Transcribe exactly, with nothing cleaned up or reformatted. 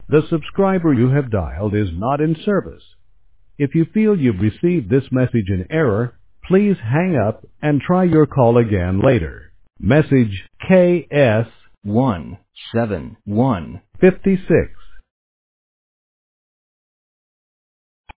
The subscriber you have dialed is not in service. If you feel you've received this message in error, please hang up and try your call again later. Message K S one seven one fifty-six